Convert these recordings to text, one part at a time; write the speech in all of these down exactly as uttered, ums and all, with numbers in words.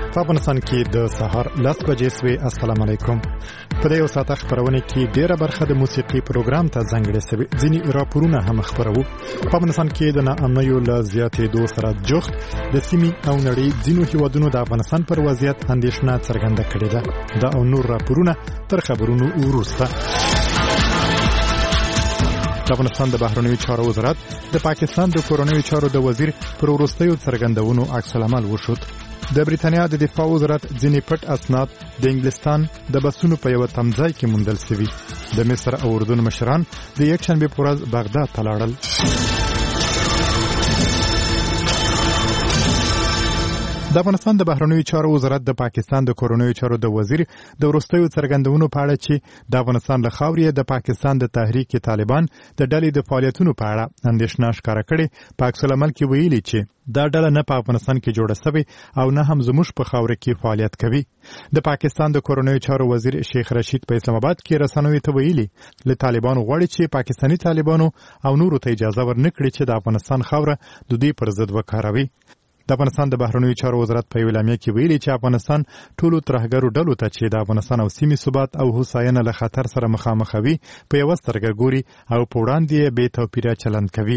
په افغانستان کې د سهار لس بجې سوي. السلام علیکم. په دې وساته خبرونه کې ډیره برخه د موسیقي پروګرام ته ځانګړې شوی. ځینې راپورونه هم خبرو. په افغانستان کې د ناامنیو له زیاتېدو سره جوخت د سیمې او نړۍ ځینو هیوادونو د افغانستان پر وضعیت اندېښنه څرګنده کړې ده. دا او نور راپورونه تر خبرونو وروسته. د افغانستان د بهرنیو چارو وزارت د پاکستان د کورنیو چارو د وزیر پر وروستیو څرګندونو عکس العمل وښود. د بریتانیا د دفاع وزارت ځینې پټ اسناد د انګلستان د بسونو په یوه تمځای کې موندل شوي. د مصر او اردن مشران د یکشنبې په ورځ بغداد ته لاړل. د افغانستان د بهرنیو چارو وزارت د پاکستان د کورنیو چارو د وزیر د وروستیو څرګندونو په اړه چې د افغانستان له خاورې د پاکستان د تحریک طالبان د ډلې د فعالیتونو په اړه اندېښنه ښکاره کړې. په عکس العمل کې ویلي چې دا ډله نه په افغانستان کې جوړه شوې او نه هم زموږ په خاوره کې فعالیت کوي. د پاکستان د کورنیو چارو وزیر شیخ رشید په اسلام آباد کې رسنیو ته ویلي له طالبانو غواړي چې پاکستاني طالبانو او نورو ته اجازه ورنکړي چې د افغانستان خاوره د دوی پر ضد وکاروي. د افغانستان د بهرنیو چارو وزارت په اعلامیه کې ویلي چې افغانستان ټولو ترهګرو ډلو ته چې د افغانستان او سیمې ثبات او هوساینه له خطر سره مخامخ وي په یوه سترګه ګوري او په وړاندې یې بې توپیره چلند کوي.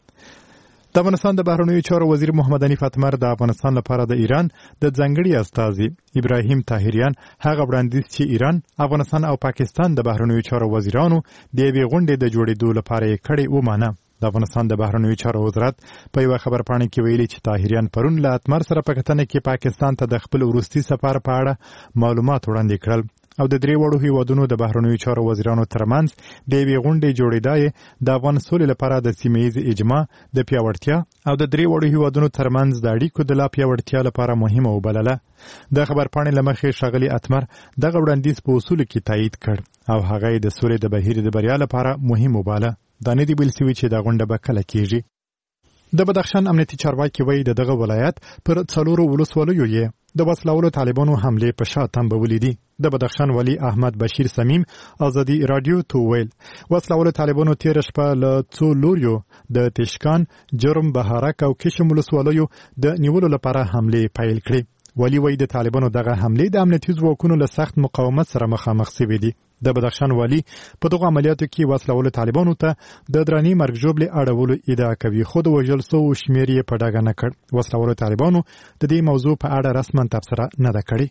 د افغانستان د بهرنیو چارو وزیر محمد حنیف اتمر د افغانستان لپاره د ایران د ځانګړي استازي ابراهیم طاهریان هغه وړاندیز چې ایران، افغانستان او پاکستان د بهرنیو چارو وزیرانو د یوې غونډې د جوړېدو لپاره یې کړې ومانه. د افغانستان د بهرنیو چارو وزارت په یوه خبرپاڼه کې ویلي چې طاهریان پرون له اتمر سره په کتنه کې پاکستان ته د خپل وروستي سفر په اړه معلومات وړاندې کړل او د درې وړو هیوادونو د بهرنیو چارو وزیرانو ترمنځ د یوې غونډې جوړېدا یې د افغان سولې لپاره د سیمه ییز اجماع د پیاوړتیا او د درې وړو هیوادونو ترمنځ د اړیکو د لا پیاوړتیا لپاره مهمه وبلله. د خبرپاڼې له مخې ښاغلي اتمر دغه وړاندیز په اصولو کې تایید کړ او هغه یې د سولې د بهیر د بریا لپاره مهم وباله. دا نه دی ویل سوي چې دا غونډه به کله کیږي. د بدخشان امنیتي چارواکي وایي د دغه ولایت پر څلورو ولسوالیو یې د وسلهوالو طالبانو حملې په شا تنبولې دي. د بدخشان والي احمد بشیر سمیم ازادي رادیو ته ویل وسلهوالو طالبانو تېره شپه له څو لوریو د تشکان، جرم، بهارک او کشم ولسوالیو د نیولو لپاره حملې پیل کړې. والي وایي د طالبانو دغه حملې د امنیتي ځواکونو له سخت مقاومت سره مخامخ شوي دي. د بدخشان والي په دغه عملیاتو کې وسلهوالو طالبانو ته د دراني مرګ ژوبلې اړولو ادعا کوي، خو د وژل شوو شمېر یې په ډاګه نه کړ. وسلهوالو طالبانو د دې موضوع په اړه رسما تبصره نه ده کړې.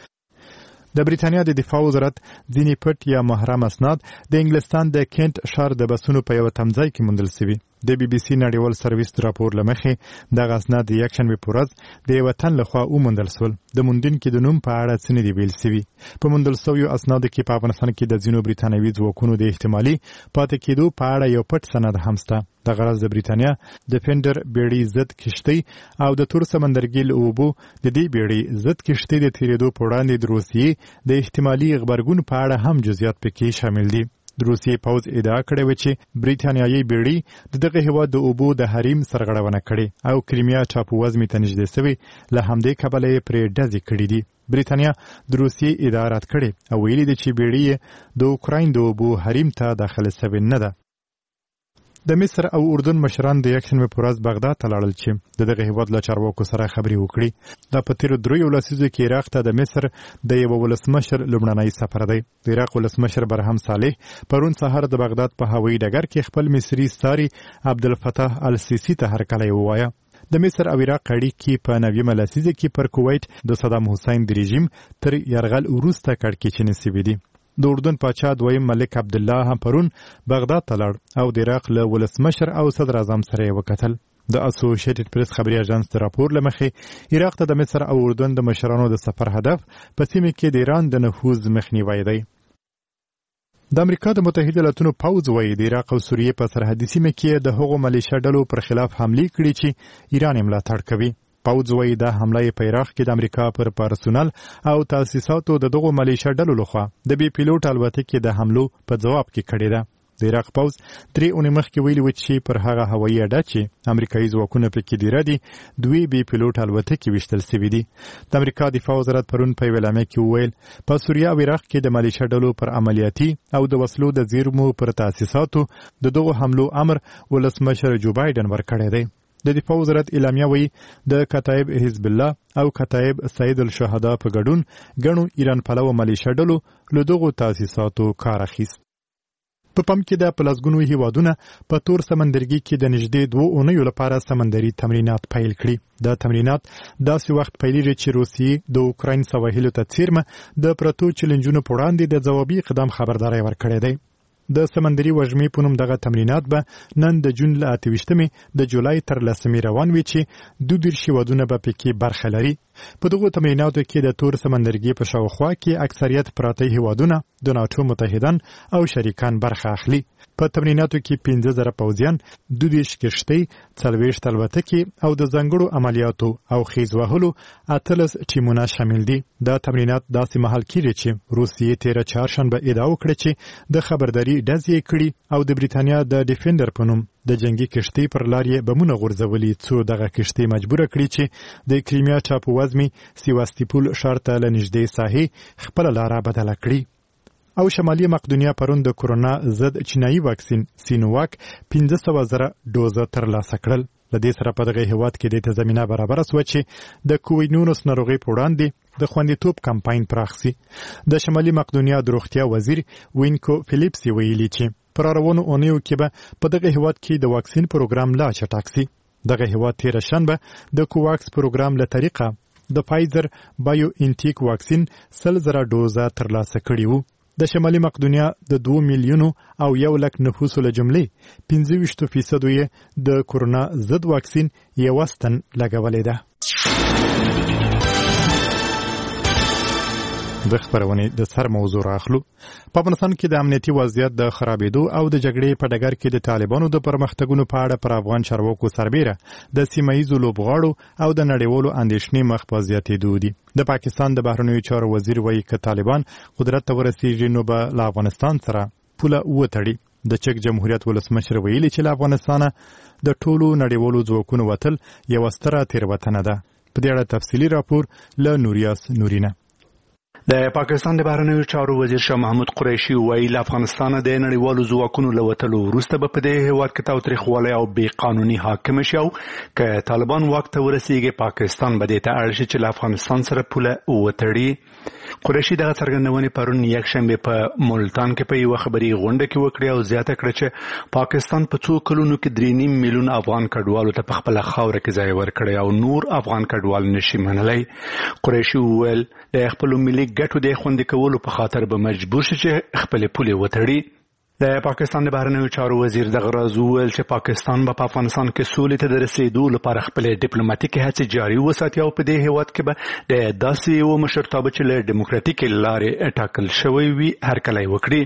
د بریتانیا د دفاع وزارت ځینې پټ یا محرم اسناد د انګلستان د کینټ ښار د بسونو په یوه تمځای کې موندل شوي. د بي بي سي نړیوال سرویس راپور له مخې دغه اسناد د یکشنبې په ورځ د یوه تن لخوا وموندل شول. د موندونکي د نوم په اړه څه نه دي ویل شوي. په موندل شویو اسنادو کې په افغانستان کې د ځینو بریتانوي ځواکونو د احتمالي پاتې کېدو په اړه یو پټ سند هم شته. د غرض د بریتانیا د فینډر بیړۍ ضد کشتۍ او د تور سمندرګي له اوبو د دې بیړۍ ضد کشتۍ د تېرېدو په وړاندې د روسیې د احتمالي غبرګون په اړه هم جزئیات پکې شامل دي. د روسیې پوځ ادعا کړې وه چې بریتانیایي بیړۍ د دغه هېواد د اوبو د حریم سرغړونه کړې او کریمیا ټاپووزمې ته نږدې شوې، له همدې کبله یې پرې ډزې کړې دي. بریتانیا د روسیې ادعا رد کړې او ویلي ده چې بیړۍ د اوکراین د اوبو حریم ته داخله شوې نه ده. د مصر او اردن مشران د یکشنبې په ورځ بغداد ته لاړل چې د دغه هېواد له چارواکو سره خبرې وکړي. دا په تېرو دریو لسیزو کې عراق ته د مصر د یوه ولسمشر لومړنی سفر دی. د عراق ولسمشر برهم صالح پرون سهار د بغداد په هوایي ډګر کې خپل مصري ستاري عبدالفتاح السیسي ته هرکلی ووایه. د مصر او عراق اړیکې په نویمه لسیزه کې پر کویت د صدام حسین د رژیم تر یرغل وروسته کړکېچنې شوي دي. د اردن پاچا دویم ملک عبدالله هم پرون بغداد ته لاړ او د عراق له ولسمشر او صدر اعظم سره یې وکتل. د اسوسییټډ پریس خبري اژانس د راپور له مخې عراق ته د مصر او اردن د مشرانو د سفر هدف په سیمه کې د ایران د نفوذ مخنیوی دی. د امریکا د متحده ایالاتونو پوځ وایي د عراق او سوریې په سرحدي سیمه کې د هغو ملیشه ډلو پر خلاف حملې کړي چې ایران یې ملاتړ کوي. پوځ وایي دا حمله یې په عراق کې د امریکا پر پرسونل او تاسیساتو د دغو ملیشه ډلو لخوا د بې پیلوټ الوتکې د حملو په ځواب کې کړې ده. د عراق پوځ درې اونۍ مخکې ویلي و چې پر هغه هوایي اډه چې امریکایي ځواکونه پکې دیره دي دوی بې پیلوټ الوتکې ویشتل شوي دي. د امریکا دفاع وزارت پرون په یوه اعلامیه کې وویل په سوریه او عراق کې د ملیشه ډلو پر عملیاتي او د وسلو د زیرمو پر تاسیساتو د دغو حملو امر ولسمشر جو بایدن ورکړی دی. د دفاع وزارت اعلامیه وایي د کتایب حزب الله او کتایب سید الشهدا په ګډون ګڼو ایران پلوه ملیشه ډلو له دغو تاسیساتو کار اخیست. په پام کې د پلازګونو هیوادونه په تور سمندرګي کې د نږدې دوه اونیو لپاره سمندري تمرینات پیل کړي. دا تمرینات داسې وخت پیلېږي چې روسیې د اوکراین سواحلو ته څیرمه د پرتو چیلنجونو په وړاندې د ځوابي اقدام خبرداری ورکړی دی. د سمندري وژمې په نوم دغه تمرینات به نن د جون له اته ویشتمې د جولای تر لسمې روان وي چې دوه دېرش هیوادونه به پکې برخه لري. په دغو تمریناتو کې د تور سمندرګي په شاوخوا کې اکثریت پراته هیوادونه د ناټو متحدان او شریکان برخه اخلي. په تمریناتو کې پنځه زره پوځیان، دوه دېرش کښتۍ، څلوېښت الوتکې او د ځانګړو عملیاتو او خیز وهلو اتلس ټیمونه شامل دي. دا تمرینات داسې مهال کېږي چې روسیې تېره چهارشنبه ادعا وکړه چې د خبرداري ډز یې کړي او د بریتانیا د ډیفندر په نوم د جنگي کښتۍ پر لار یې بمونه غورځولي څو دغه کښتۍ مجبوره کړي چې د کریمیا ټاپووزمې سیواستیپول ښار ته له نږدې ساحې خپله لاره بدله کړي. او شمالي مقدونیا پرون د کورونا ضد چینایي واکسین سینوواک پنځه سوه زره ډوزه ترلاسه کړل. له دې سره په دغه هیواد کې د زمینه برابره سوه چې د کوویډ نولس ناروغۍ په وړاندې د خوندیتوب کمپاین پراخ سي. د شمالي مقدونیا د روغتیا وزیر وینکو فلیپس ویلي چې پر روانو اونیو کې به په دغه هیواد کې د واکسین پروګرام لا چټک سي. دغه هیواد تېره شنبه د کوواکس پروګرام له طریقه د فایزر بایو انټیک واکسین سل زره ډوزه ترلاسه کړي وو. د شمالي مقدونیا د دوه میلیونو او یو لک نفوسو له جملې پنځه ویشت فیصدو یې د کورونا ضد واکسین یوه ستن لګولې ده. د خبرونې د سر موضوع راخلو. په افغانستان کې د امنیتي وضعیت د خرابېدو او د جګړې په ډګر کې د طالبانو د پرمختګونو په اړه پر افغان چارواکو سربیره د سیمه ییزو لوبغاړو او د نړیوالو اندېښنې مخ په زیاتېدو دي. د پاکستان د بهرنیو چارو وزیر وایي که طالبان قدرت ته ورسیږي نو به له افغانستان سره پوله وتړي. د چک جمهوریت ولسمشر ویلي چې له افغانستانه د ټولو نړیوالو ځواکونو وتل یوه ستره تېروتنه ده. په دې اړه تفصیلي راپور له نوریاس نورینه. د پاکستان د بهرنیو چارو وزیر شاه محمود قریشي وایي له افغانستانه د نړیوالو ځواکونو له وتلو وروسته به په دې هېواد کې تاوتریخوالی او بې قانوني حاکمه شي او که طالبان واک ته ورسیږي پاکستان به دې ته اړ شي چې له افغانستان سره پوله وتړي. قریشي دغه څرګندونې پرون یکشنبې په ملتان کې په یوه خبري غونډه کې وکړې او زیاته کړه چې پاکستان په څو کلونو کې درې نیم میلیون افغان کډوالو ته په خپله خاوره کې ځای ورکړی او نور افغان کډوال نشي منلی. قریشي وویل د خپلو ملي ګټو د خوندي کولو په خاطر به مجبور شي چې خپلې پولې وتړي. د پاکستان د بهرنیو چارو وزیر دغه راز وویل چې پاکستان به په افغانستان کې سولې ته د رسېدو لپاره خپلې ډیپلوماتیکې هڅې جاري وساتي او په دې هېواد کې به د داسې یوه مشرتابه چې له ډیموکراتیکې لارې ټاکل شوی وي هرکلی وکړي.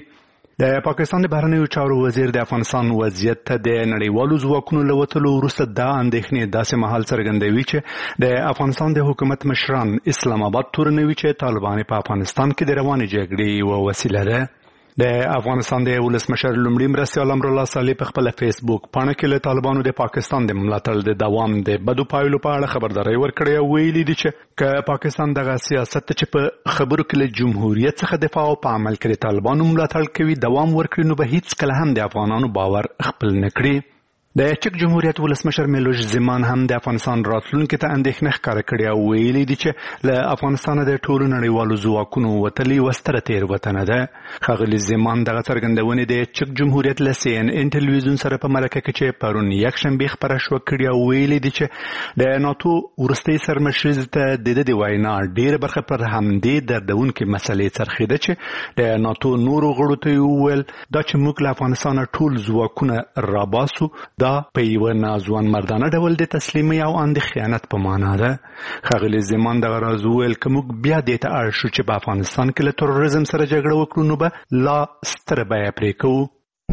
د پاکستان د بهرنیو چارو وزیر د افغانستان وضعیت ته د نړیوالو ځواکونو له وتلو وروسته دا اندېښنې داسې مهال څرګندوي چې د افغانستان د حکومت مشران اسلام آباد تورنوي چې طالبان په افغانستان کې د روانې جګړې یوه وسیله ده. د افغانستان د ولسمشر لومړي مرستیال امرالله صالح په خپله فیسبوک پاڼه کې له طالبانو د پاکستان د ملاتړ د دوام د بدو پایلو په اړه خبرداری ورکړی او ویلي دي چې که پاکستان دغه سیاست چې په خبرو کې له جمهوریت څخه دفاع او په عمل کې د طالبانو ملاتړ کوي دوام ورکړي نو به هیڅکله هم د افغانانو باور خپل نه کړي. د چک جمهوریت ولسمشر میلوش زمان هم د افغانستان راتلونکي ته اندېښنه ښکاره کړې او ویلي دي چې له افغانستانه د ټولو نړیوالو ځواکونو وتل یوه ستره تېروتنه ده. ښاغلي زمان دغه څرګندونې د چک جمهوریت له سی ان ان ټلویزیون سره په مرکه کې چې پرون یکشنبې خپره شوه کړي او ویلي دي چې د ناتو وروستۍ سرمشریز ته د ده د وینا ډېره برخه پر همدې دردونکې مسلې څرخېده چې د ناتو نورو غړو ته یې وویل دا چې موږ له افغانستانه ټول ځواکونه راباسو دا په یوه ناځوان مردانه ډول د تسلیمۍ او اند خیانت په معنا ده. ښاغلي زمان دغه راز وویل که موږ بیا دې ته اړ شو چې په افغانستان کې له تروریزم سره جګړه وکړو نو به لا ستره بیه پرې کوو.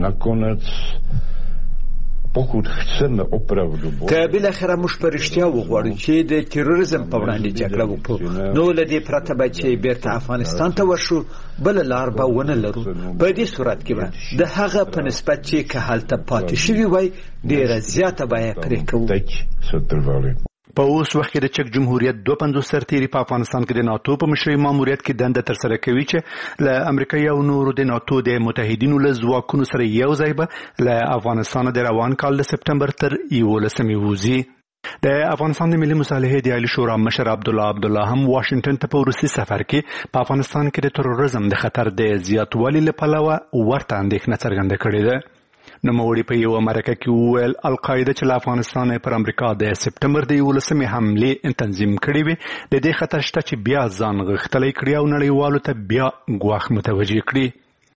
که بالاخره موږ په رښتیا وغواړو چې د تروریزم په وړاندې جګړه وکړو نو له دې پرته به چې بیرته افغانستان ته ورشو بله لار به ونه لرو. په دې صورت کې به د هغه په نسبت چې که هلته پاتې شوي وای ډېره زیاته بیه پرې کوو. په اوس وخت کې د چک جمهوریت دوه پنځوس سرتیري په افغانستان کې د ناتو په مشرۍ ماموریت کې دنده ترسره کوي چې له امریکایي او نورو د ناتو د متحدینو له ځواکونو سره یو ځای به له افغانستانه د روان کال د سپټمبر تر یولسمې وځي. د افغانستان د ملي مصالحې د عالی شورا مشر عبدالله عبدالله هم واشنگټن ته په روسي سفر کې په افغانستان کې د تروریزم د خطر د زیاتوالي له پلوه ورته اندېښنه څرګنده کړې ده. نوموړي په یو مرکه کې وویل القاعده چې له افغانستان پر امریکا د سپټمبر د یولسمې حملې تنظیم کړې وي د دې خطر شته چې بیا ځان غښتلی کړي او نړیوالو ته بیا ګواښ متوجه کړي.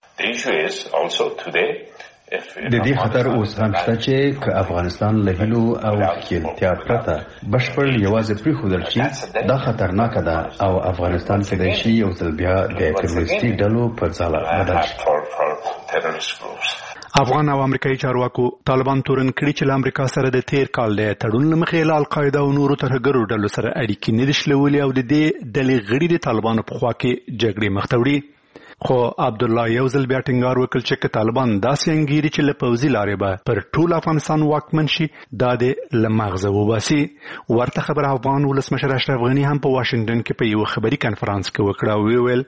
د دې خطر اوس هم شته چې که افغانستان له هیلو او خیالتیا پرته بشپړ یوازې پرېښودل شي دا خطرناکه ده او افغانستان کېدای شي یو ځل بیا د تروریستي ډلو په ځاله بدل شي. افغان او امریکایي چارواکو طالبان تورن کړي چې له امریکا سره د تیر کال د تړون له مخې له القاعده او نورو ترهګرو ډلو سره اړیکې نه دي شلولې او د دې ډلې غړي د طالبانو په خوا کې جګړې مخ ته وړي. خو عبدالله یو ځل بیا ټینګار وکړ چې که طالبان داسې انګیري چې له پوځي لارې به پر ټول افغانستان واکمن شي دا د له مغزه وباسي. ورته خبره افغان ولسمشر اشرف غني هم په واشنګټن کې په یو خبري کنفرانس کې وکړه او ویل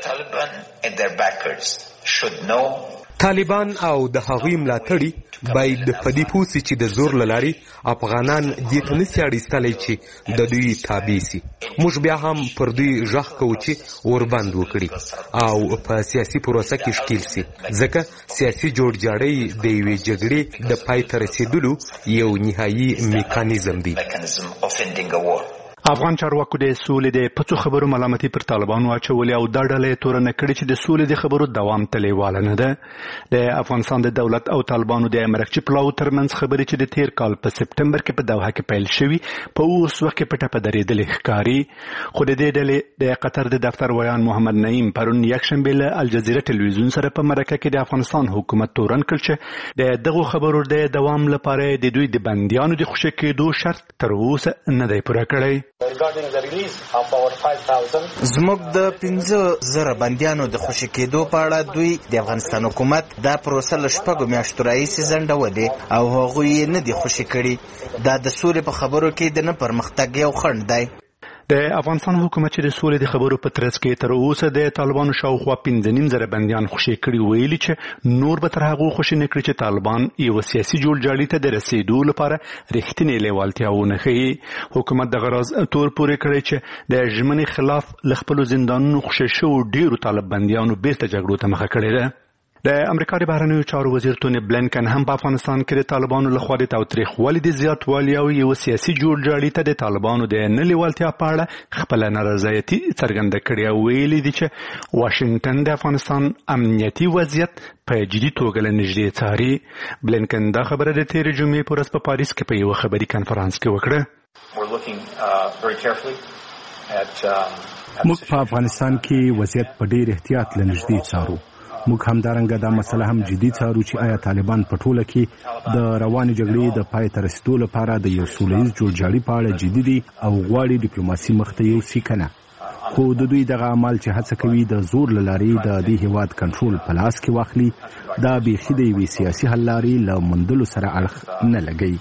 طالبان او د هغوی ملاتړي باید په دې پوه سي چې د زور له لارې افغانان دې ته نسي اړیستلی چې د دوی تابع سي. موږ بیا هم پر دوی غږ کوو چې اوربند وکړي او په سیاسي پروسه کې ښکیل سي ځکه سیاسي جوړجاړی د یوې جګړې د پای ته رسېدلو یو نهایي میکانیزم دی. افغان چارواکو د سولې د پڅو خبرو ملامتي پر طالبانو اچولې او دا ډله تورنه کړې چې د سولې د خبرو دوام تلیواله نه ده. د افغانستان د دولت او طالبانو د مرکچي پلاو ترمنځ خبرې چې د تیر کال په سپټمبر کې په دوحه کې پیل شوي په اوس وخت کې په ټپه درېدلې ښکاري. خو د دې ډلې د قطر د دفتر ویان محمد نعیم پرون یکشنبه له الجزیره ټلویزیون سره په مرکه کې د افغانستان حکومت تورن کړ چې د دغو خبرو د دوام لپاره د دوی د بندیانو د خوشي کېدو شرط تر اوسه نه دی پوره کړی. زموږ د پنځه زره بندیانو د خوشي کېدو په اړه دوی د افغانستان حکومت دا پروسه له شپږو میاشتو راهیسې ځنډولې او هغوی یې نه دي خوشي کړي. دا د سولې په خبرو کې د نه پرمختګ یو خنډ دی. د افغانستان حکومت چې د سولې د خبرو په ترڅ کې تر اوسه د طالبانو شاوخوا پنځه نیم زره بندیان خوشي کړي ویلي چې نور به تر هغو خوشي نه کړي چې طالبان یو سیاسي جوړجاړي ته د رسېدو لپاره رښتینې لیوالتیا ونه ښیي. حکومت دغه راز تور پورې کړی چې د ژمنې خلاف له خپلو زندانونو خوشي شوو ډېرو طالب بندیانو بیرته جګړو ته مخه کړې ده. د امریکا د بهرنیو چارو وزیر توني بلینکن هم په افغانستان کې د طالبانو لخوا د تاوتریخوالي د زیاتوالي او یو سیاسي جوړجاړي ته د طالبانو د نه لیوالتیا په اړه خپله نارضایتي څرګنده کړې او ویلي دي چې واشنګټن د افغانستان امنیتي وضعیت په جدي توګه له نږدې څاري. بلینکن دا خبره د تېرې جمعې په ورځ په پاریس کې په یوه خبري کنفرانس کې وکړه. موږ په افغانستان کې وضعیت په ډېر احتیاط له نږدې څارو. موږ همدارنګه دا مسله هم جدي څارو چې آیا طالبان په ټوله کې د روانې جګړې د پای ته رسېدو لپاره د یو سولیز جوړجاړي په اړه جدي دي او غواړي ډیپلوماسي مخته یوسي که نه. خو د دوی دغه عمل چې هڅه کوي د زور له لارې د دې هېواد کنټرول په لاس کې واخلي دا بیخي د یوې سیاسي حل لارې له موندلو سره اړخ نه لګوي.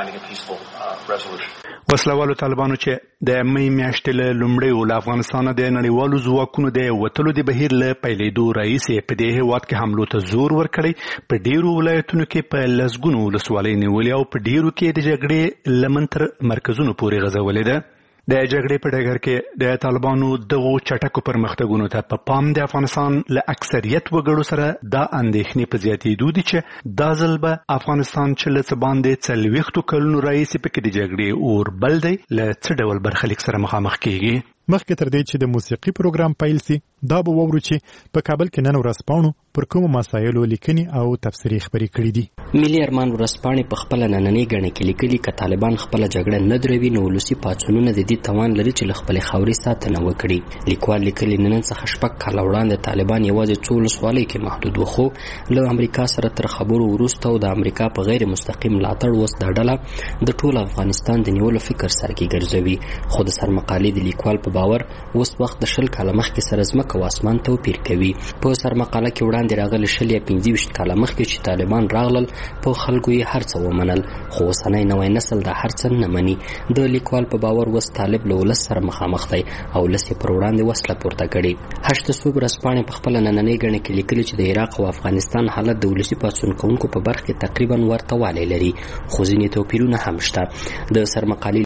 وسلوالو طالبانو چې د مې میاشتې له لومړیو له افغانستانه د نړیوالو ځواکونو د وتلو د بهیر له پیلېدو راهیسې په دې هېواد کې حملو ته زور ورکړی. په ډېرو ولایتونو کې په لسګونو ولسوالۍ نیولې او په ډېرو کې د جګړې لمن تر مرکزونو پورې غځولې ده. د جګړې په ډګر کې د طالبانو دغو چټکو پرمختګونو ته په پام د افغانستان له اکثریت وګړو سره دا اندېښنې په زیاتېدو دي چې دا ځل به افغانستان چې له څه باندې څلوېښتو کلونو راهیسې پکې د جګړې اور بل دی له څه ډول برخلیک سره مخامخ کېږي. مخکې تر دې چې د موسیقي پروګرام پیل سي دا به وورو چې په کابل کې نن ورځپاڼو پر کومو مسایلو لیکنې او تفسیري خبرې کړې دي. ملي ارمان ورځپاڼې په خپله نننۍ ګڼه کې لیکلي که طالبان خپله جګړه نه دروي نو ولسي پاڅونونه د دې توان لري چې له خپلې خاورې ساتنه وکړي. لیکوال لیکلي نن څخه شپږ کاله وړاندې طالبان یوازې څو ولسوالیو کې محدود وو خو له امریکا سره تر خبرو وروسته او د امریکا په غیر مستقیم ملاتړ اوس دا ډله د ټول افغانستان د نیولو فکر سر کې ګرځوي. خو د سرمقالې د لیکوال په باور اوس وخت د شل کاله مخکې سره ځمکه او اسمان توپیر کوي. په سرمقاله کې وړاندې راغلي شل یا پنځه ویشت کاله مخکې چې طالبان راغلل په خلکو یې هر څه ومنل، خو اوسنی نوی نسل دا هر څه نه مني. د لیکوال په باور اوس طالب له ولس سره مخامخ دی او ولس یې پر وړاندې وسله پورته کړي. هشت صوب ورځپاڼې په خپله نننۍ ګڼه کې لیکلي چې د عراق او افغانستان حالت د ولسي پاڅون کوونکو په برخه کې تقریبا ورته والی لري، خو ځینې توپیرونه هم شته. د سرمقالې